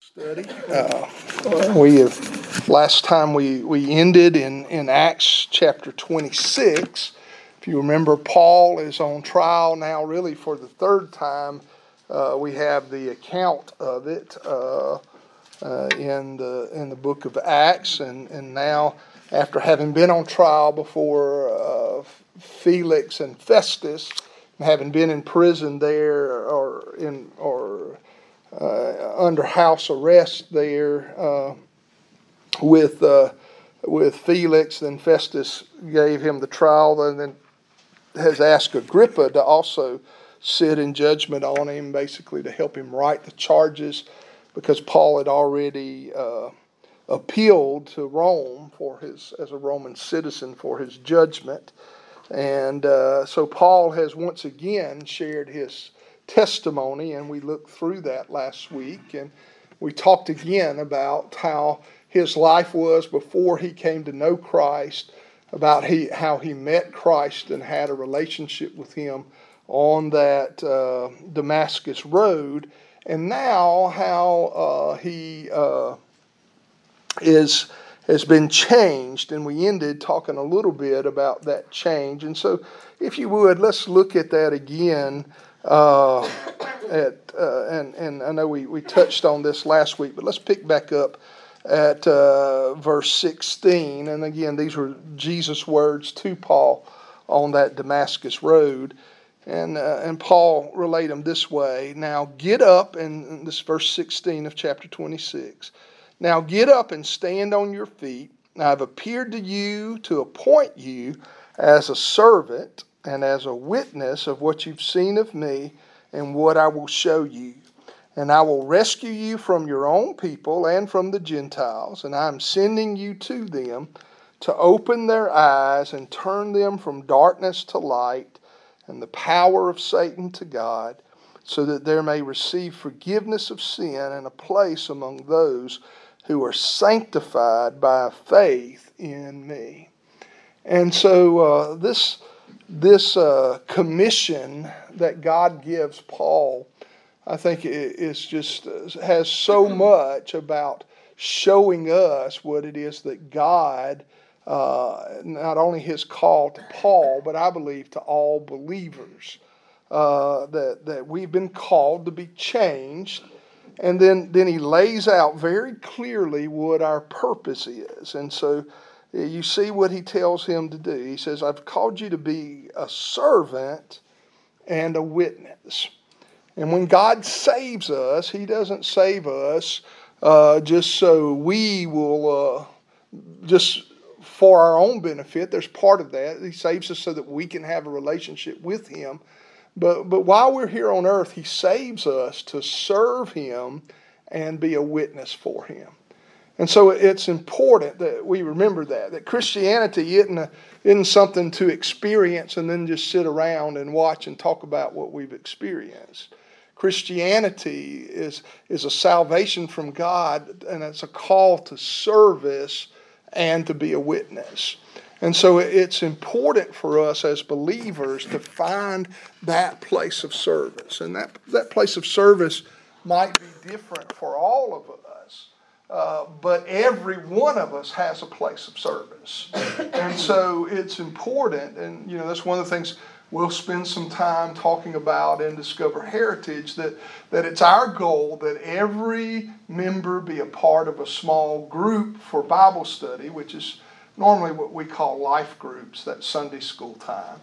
Study. Last time we ended in Acts chapter 26. If you remember, Paul is on trial now, really for the third time. We have the account of it in the book of Acts, and now after having been on trial before Felix and Festus, having been in prison there or under house arrest there with Felix. Then Festus gave him the trial, and then has asked Agrippa to also sit in judgment on him, basically to help him write the charges, because Paul had already appealed to Rome as a Roman citizen for his judgment. And so Paul has once again shared his testimony, and we looked through that last week, and we talked again about how his life was before he came to know Christ, about how he met Christ and had a relationship with him on that Damascus road, and now how he has been changed. And we ended talking a little bit about that change. And so if you would, let's look at that again. And I know we touched on this last week, but let's pick back up at verse 16. And again, these were Jesus' words to Paul on that Damascus road. And Paul relayed them this way. Now get up, and this verse 16 of chapter 26. Now get up and stand on your feet. I have appeared to you to appoint you as a servant and as a witness of what you've seen of me and what I will show you. And I will rescue you from your own people and from the Gentiles, and I am sending you to them to open their eyes and turn them from darkness to light and the power of Satan to God, so that there may receive forgiveness of sin and a place among those who are sanctified by faith in me. And so this commission that God gives Paul, I think it's just has so much about showing us what it is that God, not only his call to Paul, but I believe to all believers, that we've been called to be changed. And then he lays out very clearly what our purpose is. And so you see what he tells him to do. He says, I've called you to be a servant and a witness. And when God saves us, he doesn't save us just so we will, just for our own benefit. There's part of that. He saves us so that we can have a relationship with him. But while we're here on earth, he saves us to serve him and be a witness for him. And so it's important that we remember that Christianity isn't something to experience and then just sit around and watch and talk about what we've experienced. Christianity is a salvation from God, and it's a call to service and to be a witness. And so it's important for us as believers to find that place of service. And that place of service might be different for all of us. But every one of us has a place of service. And so it's important, and that's one of the things we'll spend some time talking about in Discover Heritage, that it's our goal that every member be a part of a small group for Bible study, which is normally what we call life groups, that Sunday school time.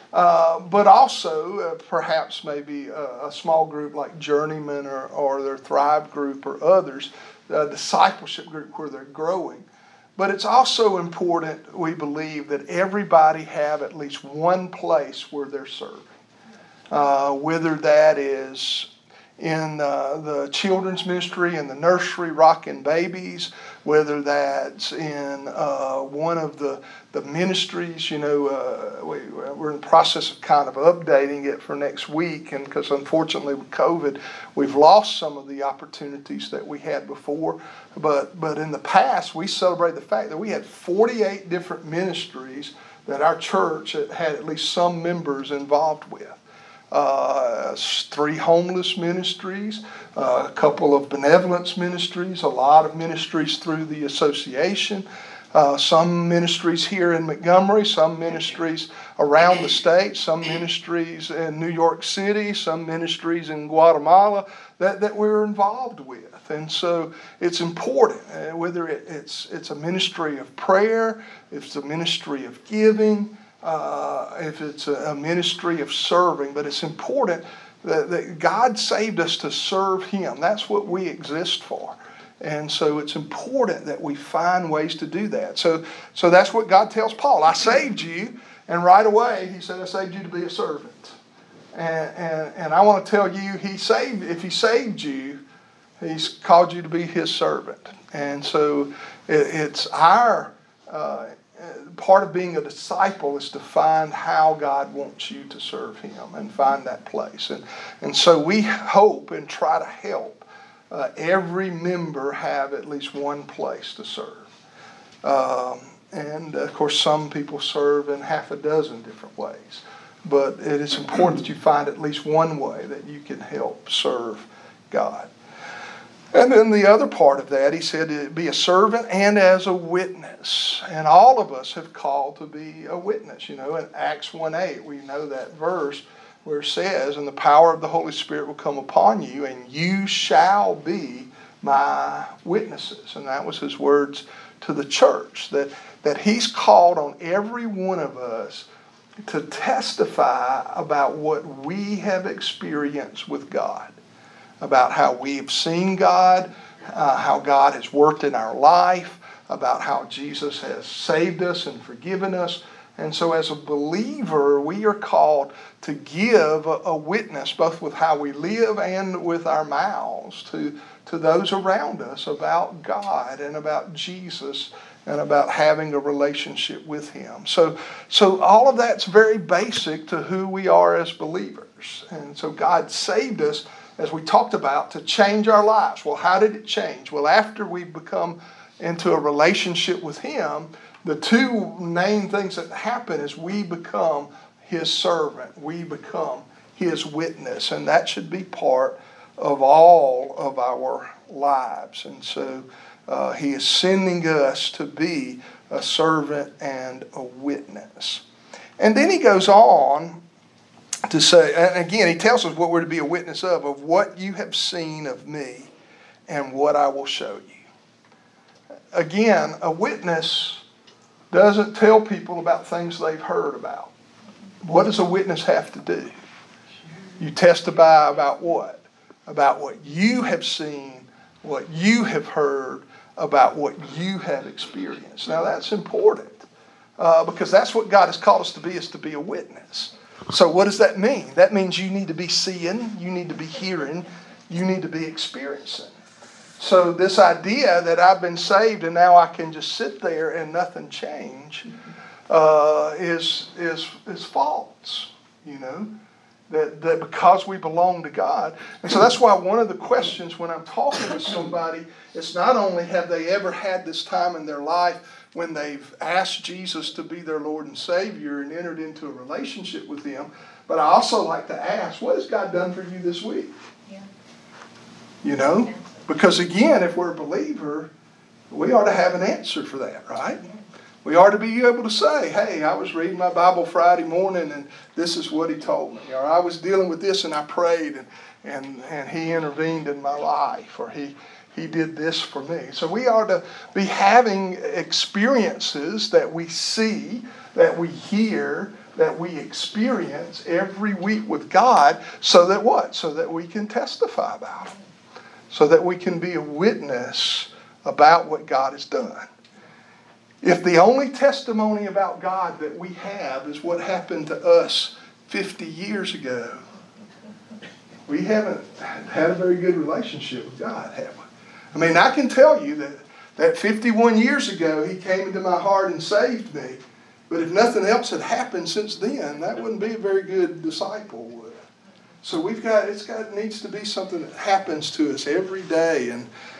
But also perhaps maybe a small group like Journeyman or their Thrive group or others, a discipleship group where they're growing. But it's also important, we believe, that everybody have at least one place where they're serving. Whether that is in the children's ministry, in the nursery, rocking babies, whether that's in one of the ministries. We're in the process of kind of updating it for next week, and because unfortunately with COVID, we've lost some of the opportunities that we had before. But in the past, we celebrated the fact that we had 48 different ministries that our church had at least some members involved with. 3 homeless ministries, a couple of benevolence ministries, a lot of ministries through the association, some ministries here in Montgomery, some ministries around the state, some ministries in New York City, some ministries in Guatemala that we're involved with. And so it's important, whether it's a ministry of prayer, if it's a ministry of giving, if it's a ministry of serving, but it's important that God saved us to serve Him. That's what we exist for. And so it's important that we find ways to do that. So that's what God tells Paul. I saved you, and right away He said, I saved you to be a servant. And I want to tell you, if He saved you, He's called you to be His servant. And so it's our part of being a disciple is to find how God wants you to serve Him and find that place. And so we hope and try to help every member have at least one place to serve. And of course some people serve in half a dozen different ways. But it is important that you find at least one way that you can help serve God. And then the other part of that, he said, be a servant and as a witness. And all of us have called to be a witness. You know, in Acts 1:8, we know that verse where it says, and the power of the Holy Spirit will come upon you, and you shall be my witnesses. And that was his words to the church, that he's called on every one of us to testify about what we have experienced with God, about how we've seen God, how God has worked in our life, about how Jesus has saved us and forgiven us. And so as a believer, we are called to give a witness, both with how we live and with our mouths, to those around us about God and about Jesus and about having a relationship with Him. So all of that's very basic to who we are as believers. And so God saved us, as we talked about, to change our lives. Well, how did it change? Well, after we become into a relationship with Him, the two main things that happen is we become His servant. We become His witness. And that should be part of all of our lives. And so He is sending us to be a servant and a witness. And then he goes on to say, and again, he tells us what we're to be a witness of what you have seen of me and what I will show you. Again, a witness doesn't tell people about things they've heard about. What does a witness have to do? You testify about what? About what you have seen, what you have heard, about what you have experienced. Now that's important because that's what God has called us to be, is to be a witness. So what does that mean? That means you need to be seeing, you need to be hearing, you need to be experiencing. So this idea that I've been saved and now I can just sit there and nothing change is false. You know, that because we belong to God. And so that's why one of the questions when I'm talking to somebody, it's not only have they ever had this time in their life when they've asked Jesus to be their Lord and Savior and entered into a relationship with Him, but I also like to ask, what has God done for you this week? Yeah. You know? Because again, if we're a believer, we ought to have an answer for that, right? Yeah. We ought to be able to say, hey, I was reading my Bible Friday morning and this is what He told me. Or I was dealing with this and I prayed and He intervened in my life. Or He did this for me. So we ought to be having experiences that we see, that we hear, that we experience every week with God, so that what? So that we can testify about them. So that we can be a witness about what God has done. If the only testimony about God that we have is what happened to us 50 years ago, we haven't had a very good relationship with God, have we? I mean, I can tell you that 51 years ago He came into my heart and saved me. But if nothing else had happened since then, that wouldn't be a very good disciple, would it? So it needs to be something that happens to us every day.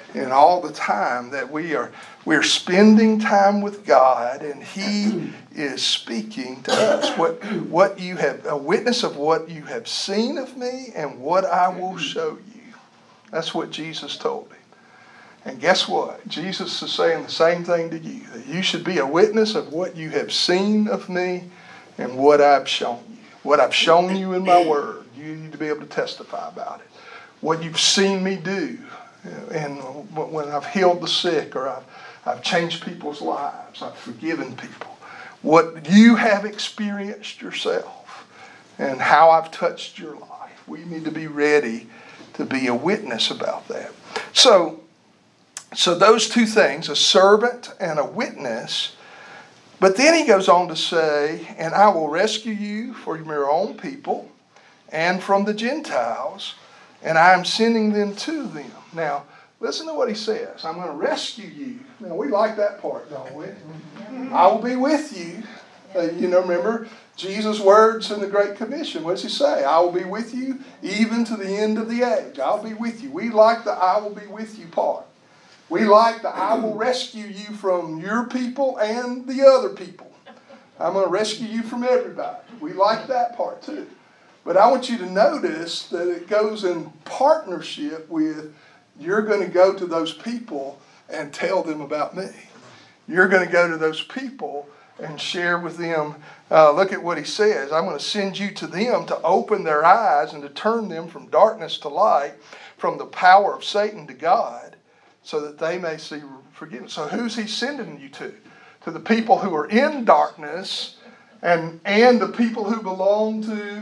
and all the time that we're spending time with God, and He is speaking to us. What you have, a witness of what you have seen of me and what I will show you. That's what Jesus told me. And guess what? Jesus is saying the same thing to you. That you should be a witness of what you have seen of me and what I've shown you. What I've shown you in my word. You need to be able to testify about it. What you've seen me do. And when I've healed the sick, or I've changed people's lives. I've forgiven people. What you have experienced yourself. And how I've touched your life. We need to be ready to be a witness about that. So those two things, a servant and a witness. But then he goes on to say, and I will rescue you from your own people and from the Gentiles, and I am sending them to them. Now, listen to what he says. I'm going to rescue you. Now, we like that part, don't we? I will be with you. Remember Jesus' words in the Great Commission. What does he say? I will be with you even to the end of the age. I'll be with you. We like the I will be with you part. We like the I will rescue you from your people and the other people. I'm going to rescue you from everybody. We like that part too. But I want you to notice that it goes in partnership with you're going to go to those people and tell them about me. You're going to go to those people and share with them. Look at what he says. I'm going to send you to them to open their eyes and to turn them from darkness to light, from the power of Satan to God, so that they may see forgiveness. So who's he sending you to? To the people who are in darkness and the people who belong to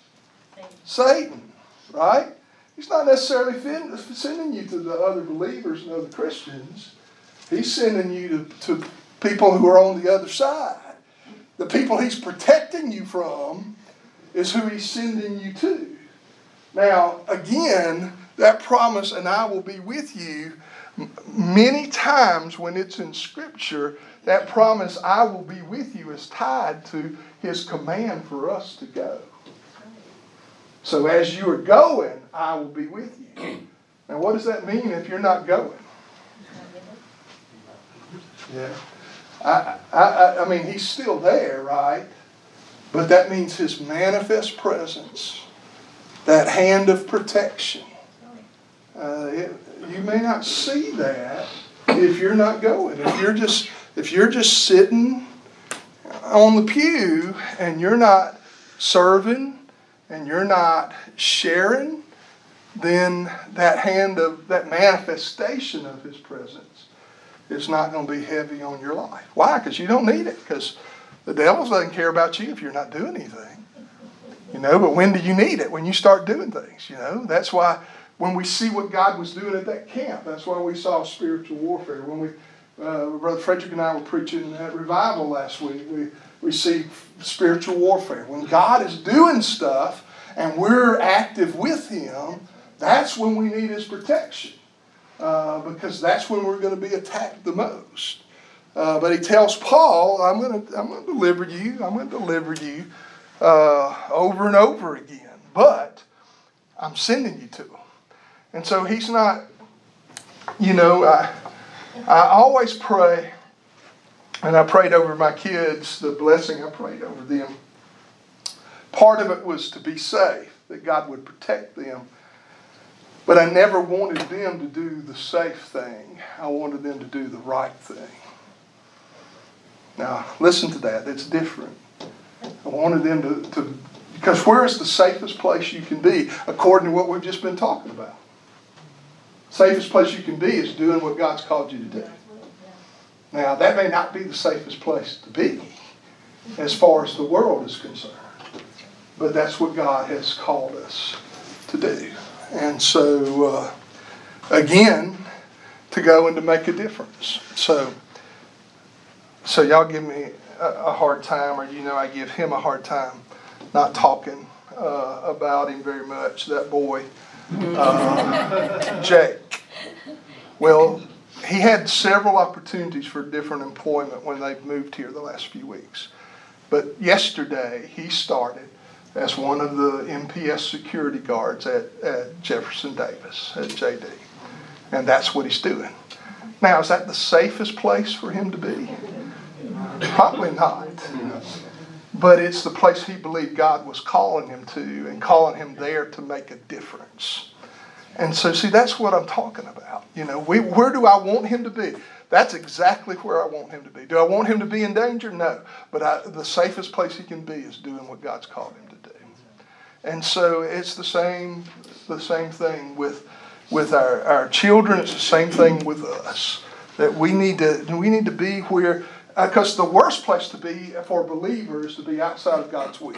Satan, right? He's not necessarily sending you to the other believers and other Christians. He's sending you to people who are on the other side. The people he's protecting you from is who he's sending you to. Now, again, that promise, and I will be with you, many times when it's in Scripture, that promise, I will be with you, is tied to his command for us to go. So as you are going, I will be with you. Now, what does that mean if you're not going? Yeah. I mean, he's still there, right? But that means his manifest presence, that hand of protection. You may not see that if you're not going. If you're just sitting on the pew and you're not serving and you're not sharing, then that manifestation of his presence is not going to be heavy on your life. Why? Because you don't need it. Because the devil doesn't care about you if you're not doing anything. But when do you need it? When you start doing things. That's why when we see what God was doing at that camp, that's why we saw spiritual warfare. When Brother Frederick and I were preaching at revival last week, we see spiritual warfare. When God is doing stuff and we're active with him, that's when we need his protection. Because that's when we're going to be attacked the most. But he tells Paul, I'm going to deliver you. I'm going to deliver you over and over again. But I'm sending you to him. And so he's not, I always pray, and I prayed over my kids, the blessing I prayed over them. Part of it was to be safe, that God would protect them. But I never wanted them to do the safe thing. I wanted them to do the right thing. Now, listen to that. It's different. I wanted them to because where is the safest place you can be, according to what we've just been talking about? Safest place you can be is doing what God's called you to do. Now, that may not be the safest place to be, as far as the world is concerned. But that's what God has called us to do. And so, again, to go and to make a difference. So y'all give me a hard time, or I give him a hard time not talking about him very much, that boy, Jake. Well, he had several opportunities for different employment when they moved here the last few weeks. But yesterday, he started as one of the MPS security guards at Jefferson Davis, at JD. And that's what he's doing. Now, is that the safest place for him to be? Probably not. But it's the place he believed God was calling him to and calling him there to make a difference. And so, see, that's what I'm talking about. Where do I want him to be? That's exactly where I want him to be. Do I want him to be in danger? No. But the safest place he can be is doing what God's called him to do. And so it's the same thing with our children. It's the same thing with us. That we need to be where, because the worst place to be for a believer is to be outside of God's will.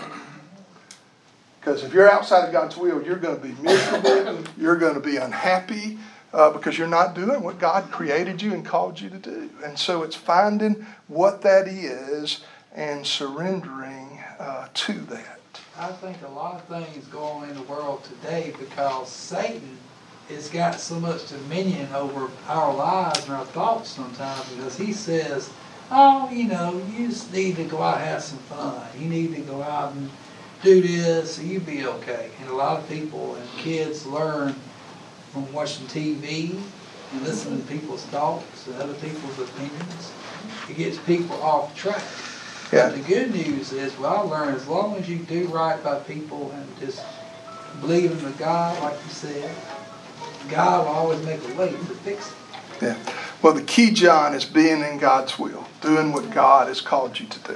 Because if you're outside of God's will, you're going to be miserable, you're going to be unhappy, because you're not doing what God created you and called you to do. And so it's finding what that is and surrendering to that. I think a lot of things go on in the world today because Satan has got so much dominion over our lives and our thoughts sometimes, because he says, oh, you just need to go out and have some fun. You need to go out and do this, so you'll be okay. And a lot of people and kids learn from watching TV and listening to people's thoughts and other people's opinions. It gets people off track. Yeah. The good news is, I learned, as long as you do right by people and just believe in the God, like you said, God will always make a way to fix it. Yeah. Well, the key, John, is being in God's will, doing what God has called you to do.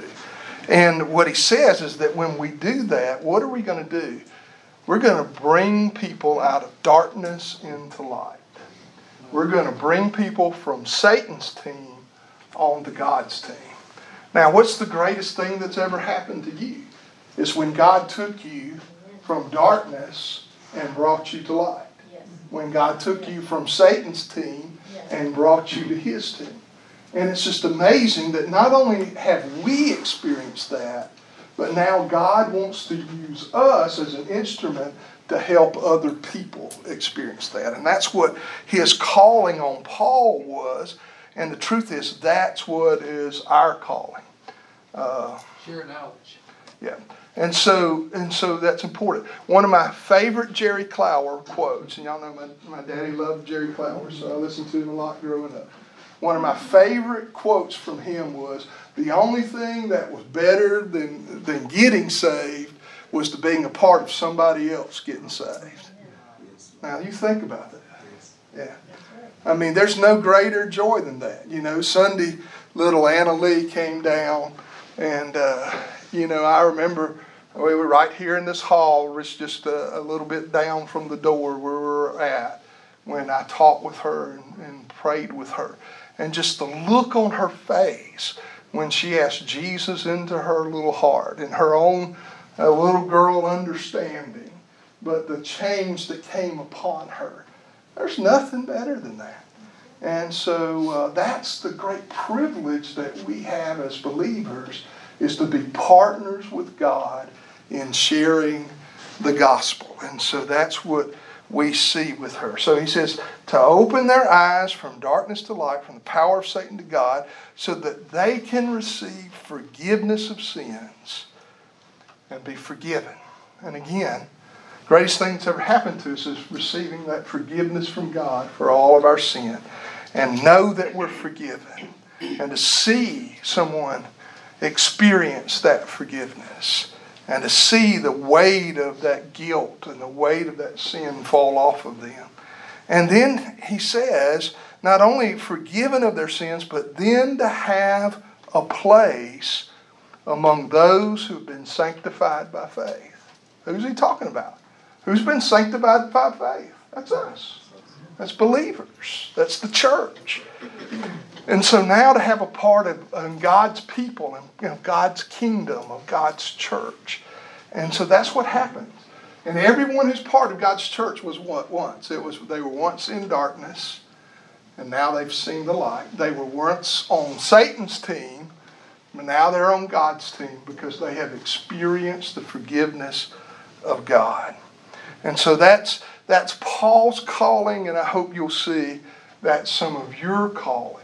And what he says is that when we do that, what are we going to do? We're going to bring people out of darkness into light. We're going to bring people from Satan's team onto God's team. Now, what's the greatest thing that's ever happened to you? Is when God took you from darkness and brought you to light. When God took you from Satan's team and brought you to his team. And it's just amazing that not only have we experienced that, but now God wants to use us as an instrument to help other people experience that. And that's what his calling on Paul was. And the truth is, that's what is our calling. Share knowledge. Yeah. And so that's important. One of my favorite Jerry Clower quotes, and y'all know my daddy loved Jerry Clower, so I listened to him a lot growing up. One of my favorite quotes from him was, the only thing that was better than getting saved was to being a part of somebody else getting saved. Now, you think about that. Yeah. I mean, there's no greater joy than that. Sunday, little Anna Lee came down, and, I remember we were right here in this hall. It was just a little bit down from the door where we were at when I talked with her and prayed with her. And just the look on her face when she asked Jesus into her little heart and her own little girl understanding, but the change that came upon her. There's nothing better than that. And so that's the great privilege that we have as believers, is to be partners with God in sharing the gospel. And so that's what we see with her. So he says, to open their eyes from darkness to light, from the power of Satan to God, so that they can receive forgiveness of sins and be forgiven. And again, greatest thing that's ever happened to us is receiving that forgiveness from God for all of our sin, and know that we're forgiven, and to see someone experience that forgiveness, and to see the weight of that guilt and the weight of that sin fall off of them. And then he says, not only forgiven of their sins, but then to have a place among those who've been sanctified by faith. Who's he talking about? Who's been sanctified by faith? That's us. That's believers. That's the church. And so now to have a part of God's people and God's kingdom, of God's church. And so that's what happens. And everyone who's part of God's church was what once? They were once in darkness, and now they've seen the light. They were once on Satan's team, but now they're on God's team because they have experienced the forgiveness of God. And so that's Paul's calling, and I hope you'll see that's some of your calling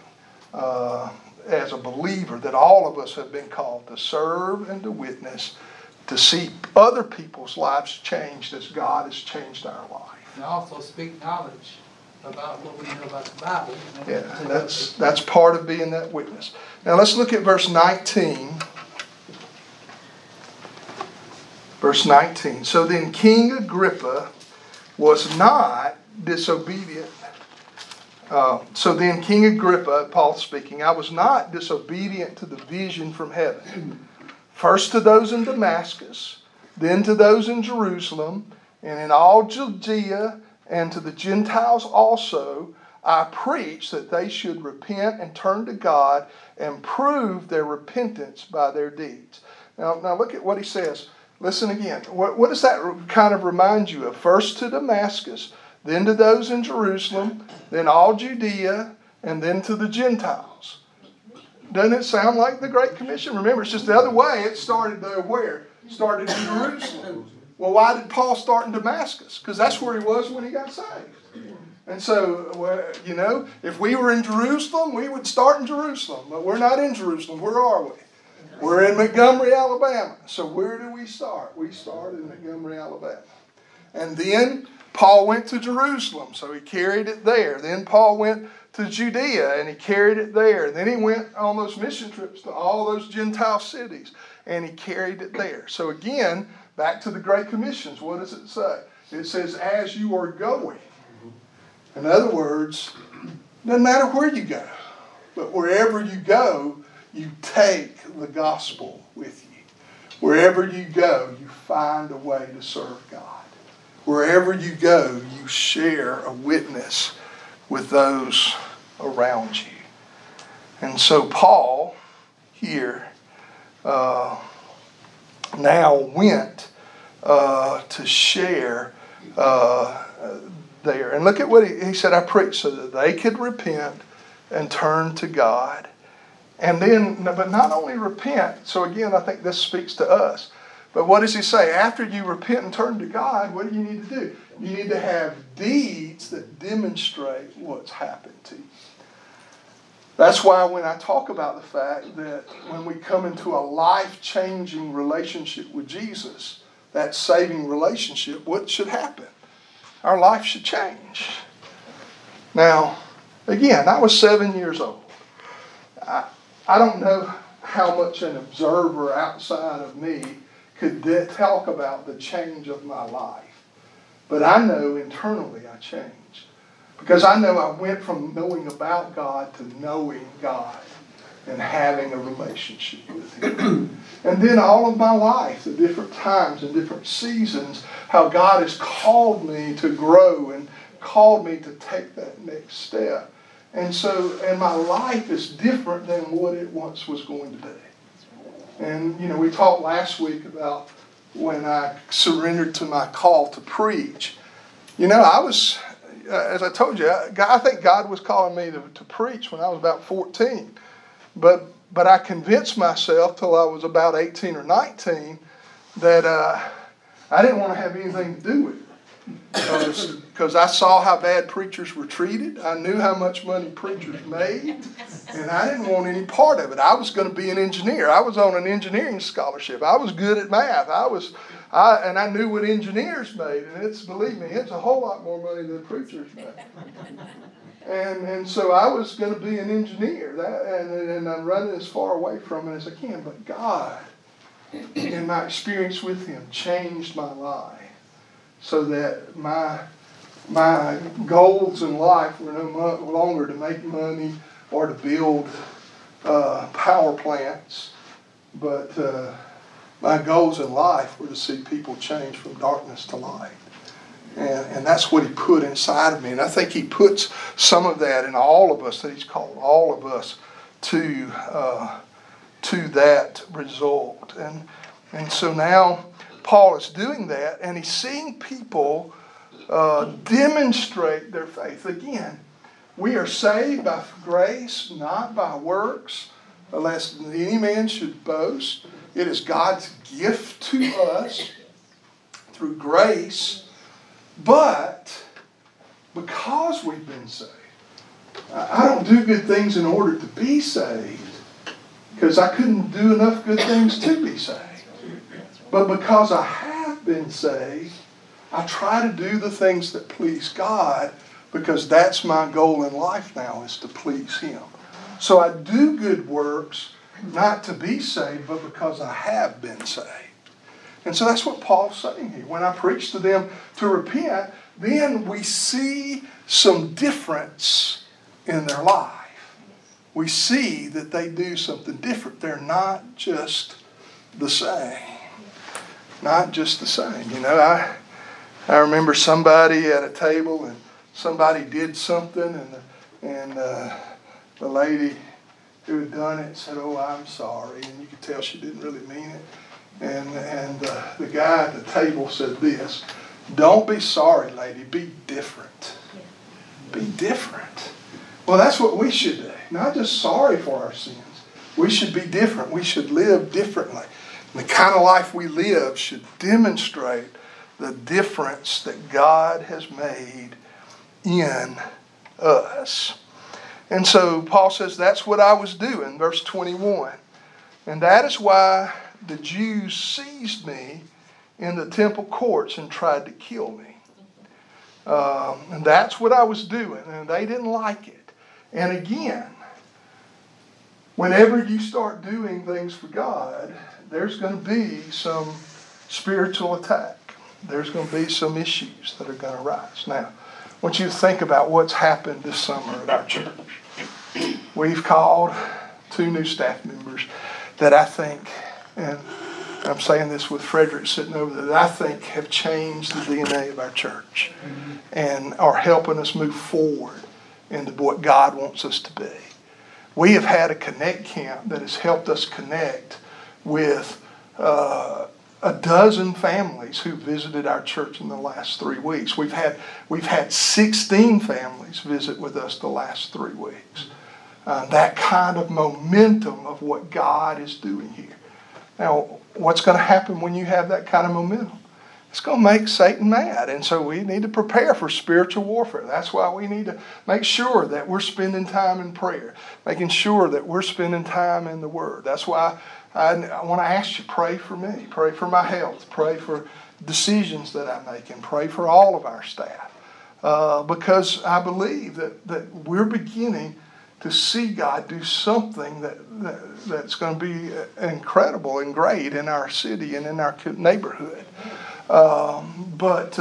as a believer, that all of us have been called to serve and to witness, to see other people's lives changed as God has changed our life. And also speak knowledge. about what we know about the Bible. Yeah, that's part of being that witness. Now let's look at verse 19. Verse 19. So then King Agrippa was not disobedient. So then King Agrippa, Paul speaking, I was not disobedient to the vision from heaven. First to those in Damascus, then to those in Jerusalem, and in all Judea, and to the Gentiles also, I preach that they should repent and turn to God and prove their repentance by their deeds. Now look at what he says. Listen again. What does that kind of remind you of? First to Damascus, then to those in Jerusalem, then all Judea, and then to the Gentiles. Doesn't it sound like the Great Commission? Remember, it's just the other way. It started there where? It started in Jerusalem. Well, why did Paul start in Damascus? Because that's where he was when he got saved. And so, if we were in Jerusalem, we would start in Jerusalem. But we're not in Jerusalem. Where are we? We're in Montgomery, Alabama. So where do we start? We start in Montgomery, Alabama. And then Paul went to Jerusalem, so he carried it there. Then Paul went to Judea, and he carried it there. Then he went on those mission trips to all those Gentile cities, and he carried it there. So again, back to the Great Commissions, what does it say? It says, as you are going. In other words, it doesn't matter where you go, but wherever you go, you take the gospel with you. Wherever you go, you find a way to serve God. Wherever you go, you share a witness with those around you. And so Paul here now went to share there. And look at what he said, I preached so that they could repent and turn to God. And then, but not only repent. So again, I think this speaks to us. But what does he say? After you repent and turn to God, what do you need to do? You need to have deeds that demonstrate what's happened to you. That's why when I talk about the fact that when we come into a life-changing relationship with Jesus, that saving relationship, what should happen? Our life should change. Now, again, I was 7 years old. I don't know how much an observer outside of me could talk about the change of my life. But I know internally I changed. Because I know I went from knowing about God to knowing God and having a relationship with Him. And then all of my life, the different times and different seasons, how God has called me to grow and called me to take that next step. And my life is different than what it once was going to be. And, we talked last week about when I surrendered to my call to preach. I was, as I told you, I think God was calling me to preach when I was about 14. But I convinced myself till I was about 18 or 19 that I didn't want to have anything to do with it. Because I saw how bad preachers were treated. I knew how much money preachers made. And I didn't want any part of it. I was going to be an engineer. I was on an engineering scholarship. I was good at math. And I knew what engineers made. And believe me, it's a whole lot more money than preachers made. And so I was going to be an engineer. And I'm running as far away from it as I can. But God, in my experience with Him, changed my life. So that my goals in life were no longer to make money or to build power plants, but my goals in life were to see people change from darkness to light. And that's what He put inside of me. And I think He puts some of that in all of us, that He's called all of us to that result. And so now Paul is doing that, and he's seeing people demonstrate their faith. Again, we are saved by grace, not by works, lest any man should boast. It is God's gift to us through grace, but because we've been saved. I don't do good things in order to be saved, because I couldn't do enough good things to be saved. But because I have been saved, I try to do the things that please God because that's my goal in life now, is to please Him. So I do good works not to be saved, but because I have been saved. And so that's what Paul's saying here. When I preach to them to repent, then we see some difference in their life. We see that they do something different. They're not just the same. Not just the same. You know, I remember somebody at a table, and somebody did something, and the lady who had done it said, "Oh, I'm sorry," and you could tell she didn't really mean it. And the guy at the table said this: "Don't be sorry, lady. Be different. Be different." Well, that's what we should do. Not just sorry for our sins. We should be different. We should live differently. And the kind of life we live should demonstrate the difference that God has made in us. And so Paul says that's what I was doing, verse 21. "And that is why the Jews seized me in the temple courts and tried to kill me." And that's what I was doing, and they didn't like it. And again, whenever you start doing things for God, there's going to be some spiritual attack. There's going to be some issues that are going to rise. Now, I want you to think about what's happened this summer at our church. We've called 2 new staff members that I think, and I'm saying this with Frederick sitting over there, that I think have changed the DNA of our church and are helping us move forward into what God wants us to be. We have had a Connect camp that has helped us connect with a dozen families who visited our church in the last 3 weeks. We've had 16 families visit with us the last 3 weeks. That kind of momentum of what God is doing here. Now, what's going to happen when you have that kind of momentum? It's going to make Satan mad. And so we need to prepare for spiritual warfare. That's why we need to make sure that we're spending time in prayer, making sure that we're spending time in the Word. That's why I want to ask you, pray for me, pray for my health, pray for decisions that I make, and pray for all of our staff. Because I believe that we're beginning to see God do something that's going to be incredible and great in our city and in our neighborhood. But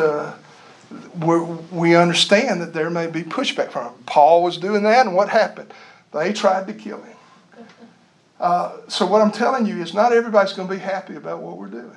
we understand that there may be pushback from him. Paul was doing that, and what happened? They tried to kill him. So what I'm telling you is not everybody's going to be happy about what we're doing.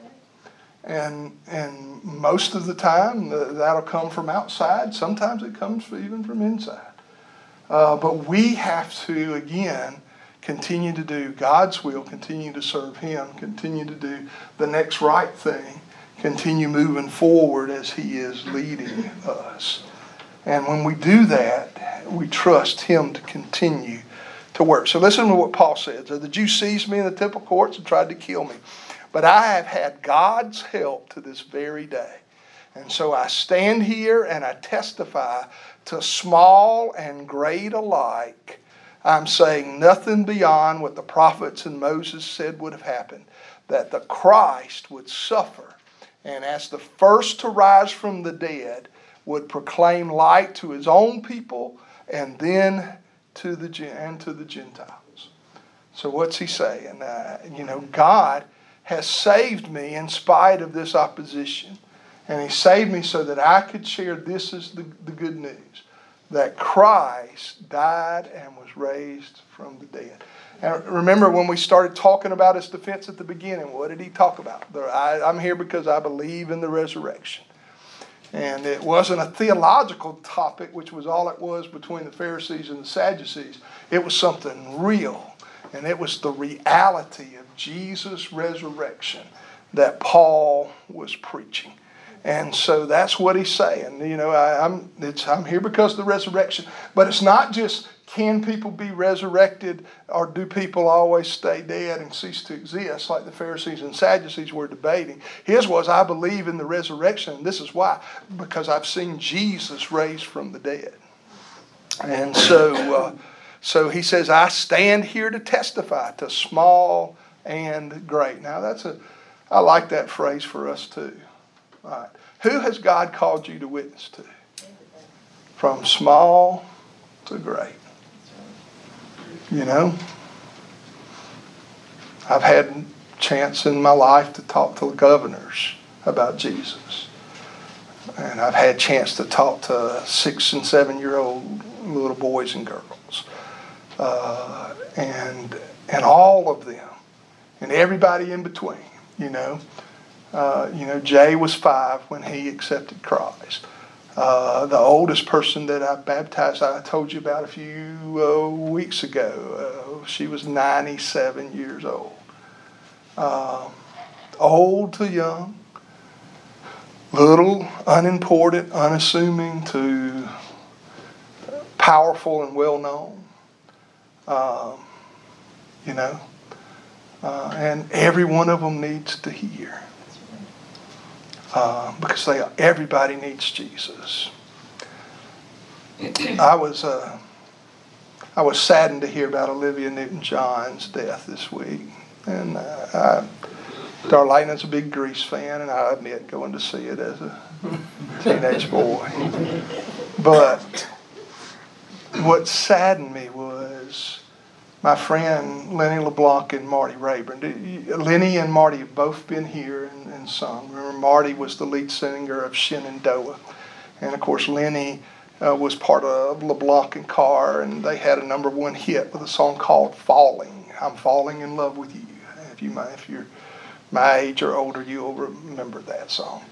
And most of the time, that'll come from outside. Sometimes it comes even from inside. But we have to, again, continue to do God's will, continue to serve Him, continue to do the next right thing, continue moving forward as He is leading us. And when we do that, we trust Him to continue to work. So listen to what Paul says. "The Jews seized me in the temple courts and tried to kill me. But I have had God's help to this very day. And so I stand here and I testify to small and great alike. I'm saying nothing beyond what the prophets and Moses said would have happened, that the Christ would suffer, and as the first to rise from the dead, would proclaim light to His own people and then to the Gentiles." So what's he saying? God has saved me in spite of this opposition. And He saved me so that I could share this as the good news, that Christ died and was raised from the dead. And remember when we started talking about His defense at the beginning, what did He talk about? I'm here because I believe in the resurrection. And it wasn't a theological topic, which was all it was between the Pharisees and the Sadducees. It was something real. And it was the reality of Jesus' resurrection that Paul was preaching. And so that's what he's saying. I'm here because of the resurrection. But it's not just, can people be resurrected, or do people always stay dead and cease to exist, like the Pharisees and Sadducees were debating. His was, I believe in the resurrection. And this is why. Because I've seen Jesus raised from the dead. And so he says, I stand here to testify to small and great. Now I like that phrase for us too. All right. Who has God called you to witness to? from small to great. You know, I've had a chance in my life to talk to governors about Jesus. And I've had a chance to talk to 6 and 7 year old little boys and girls. And all of them. And everybody in between, you know. Jay was 5 when he accepted Christ. The oldest person that I baptized, I told you about a few weeks ago. She was 97 years old. Old to young. Little, unimportant, unassuming to powerful and well-known. And every one of them needs to hear. Because everybody needs Jesus. I was saddened to hear about Olivia Newton-John's death this week. And Darlena's a big Grease fan, and I admit going to see it as a teenage boy. But what saddened me was my friend Lenny LeBlanc and Marty Rayburn. Lenny and Marty have both been here and sung. Remember, Marty was the lead singer of Shenandoah. And, of course, Lenny was part of LeBlanc and Carr, and they had a #1 hit with a song called Falling. I'm Falling in Love with You. If you're my age or older, you'll remember that song.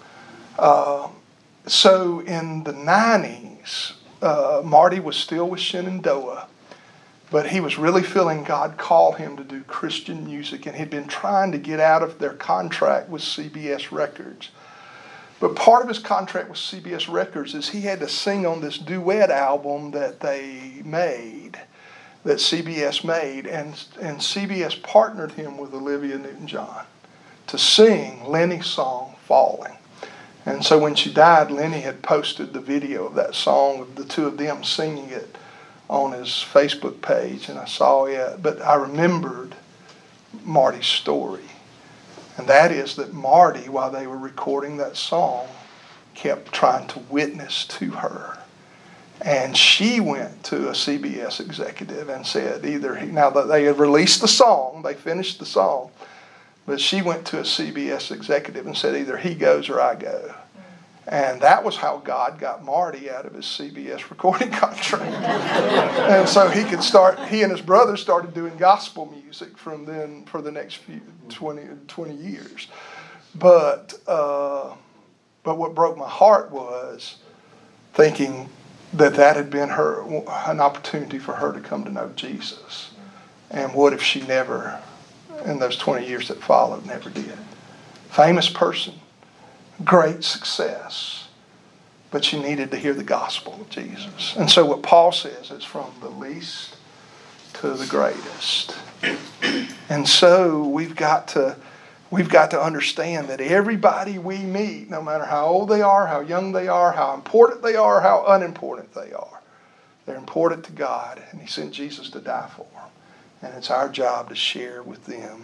So in the 90s, Marty was still with Shenandoah, but he was really feeling God call him to do Christian music, and he'd been trying to get out of their contract with CBS Records. But part of his contract with CBS Records is he had to sing on this duet album that they made, that CBS made, and CBS partnered him with Olivia Newton-John to sing Lenny's song, Falling. And so when she died, Lenny had posted the video of that song, of the two of them singing it, on his Facebook page, and I saw it. But I remembered Marty's story. And that is that Marty, while they were recording that song, kept trying to witness to her. And she went to a CBS executive and said now that they had released the song, they finished the song, but she went to a CBS executive and said either he goes or I go. And that was how God got Marty out of his CBS recording contract. And so he and his brother started doing gospel music from then for the next 20 years. But what broke my heart was thinking that had been an opportunity for her to come to know Jesus. And what if she never, in those 20 years that followed, never did? Famous person, great success, but she needed to hear the gospel of Jesus. And so what Paul says is from the least to the greatest. And so we've got to understand that everybody we meet, no matter how old they are, how young they are, how important they are, how unimportant they are, they're important to God, and He sent Jesus to die for them. And it's our job to share with them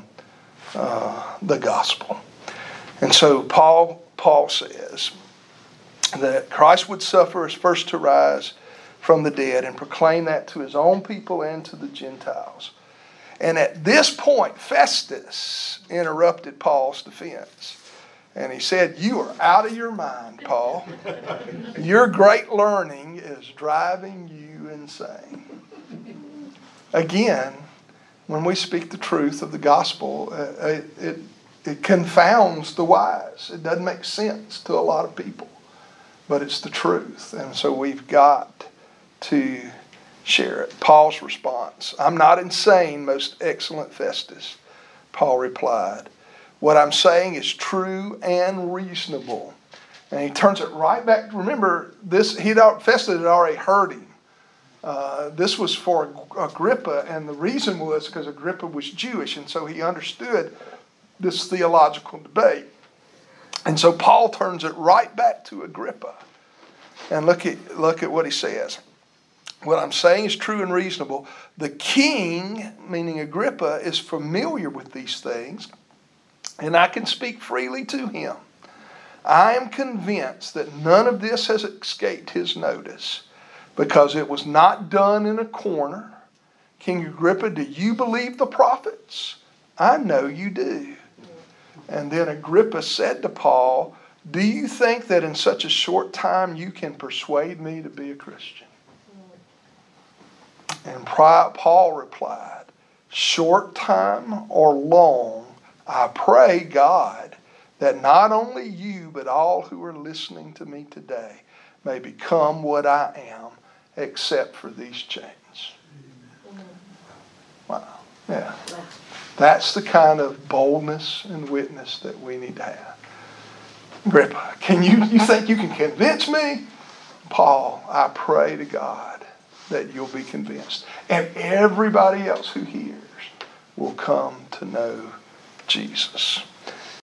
the gospel. And so Paul says that Christ would suffer as first to rise from the dead and proclaim that to His own people and to the Gentiles. And at this point, Festus interrupted Paul's defense. And he said, "You are out of your mind, Paul. Your great learning is driving you insane." Again, when we speak the truth of the gospel, it confounds the wise. It doesn't make sense to a lot of people. But it's the truth. And so we've got to share it. Paul's response: "I'm not insane, most excellent Festus," Paul replied. "What I'm saying is true and reasonable." And he turns it right back. Remember, Festus had already heard him. This was for Agrippa, and the reason was because Agrippa was Jewish, and so he understood this theological debate. And so Paul turns it right back to Agrippa. And look at what he says. "What I'm saying is true and reasonable. The king," meaning Agrippa, "is familiar with these things, and I can speak freely to him. I am convinced that none of this has escaped his notice. because it was not done in a corner. King Agrippa, do you believe the prophets? I know you do. And then Agrippa said to Paul, do you think that in such a short time you can persuade me to be a Christian? And Paul replied, short time or long, I pray God that not only you but all who are listening to me today may become what I am, except for these chains. Wow. Yeah. That's the kind of boldness and witness that we need to have. Agrippa, you think you can convince me? Paul, I pray to God that you'll be convinced. And everybody else who hears will come to know Jesus.